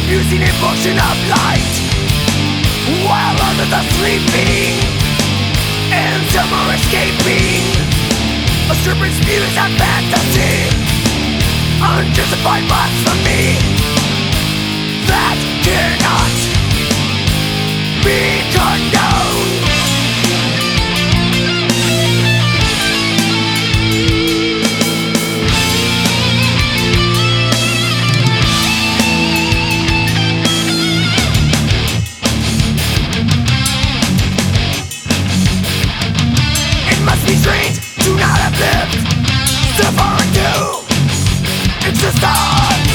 using emotion of light, while others are sleeping and some are escaping. A serpent's views of fantasy, unjustified blasphemy that cannot be condoned. It must be strange to not have lived so far into existence.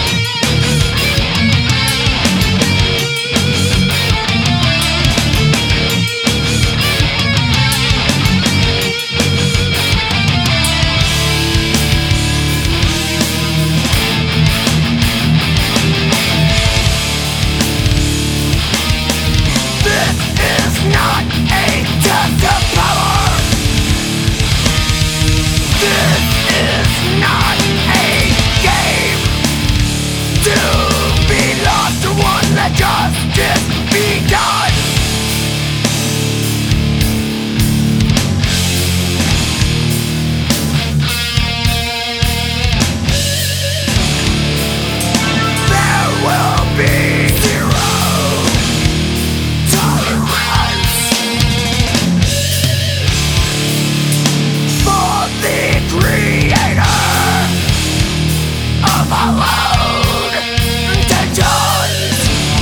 Justice be done. There will be zero tolerance for the creator of our own intentions.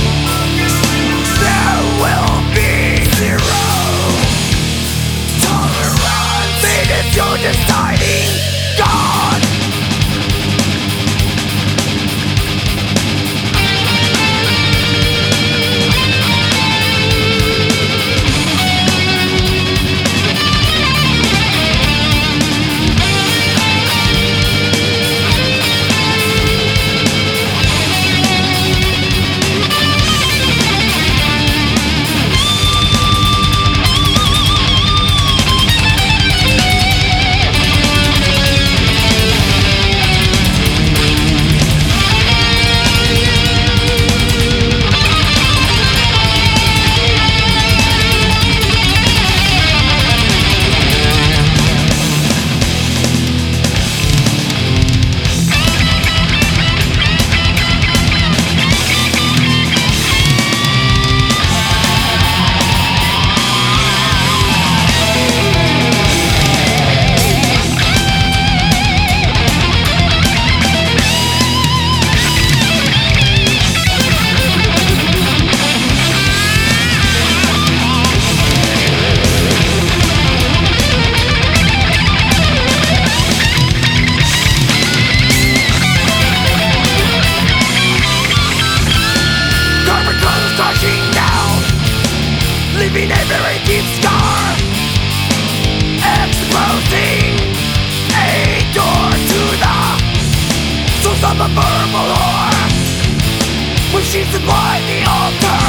You're deciding God. Leaving a very deep scar, exposing a door to the souls of a verbal whore, when she supplied the altar.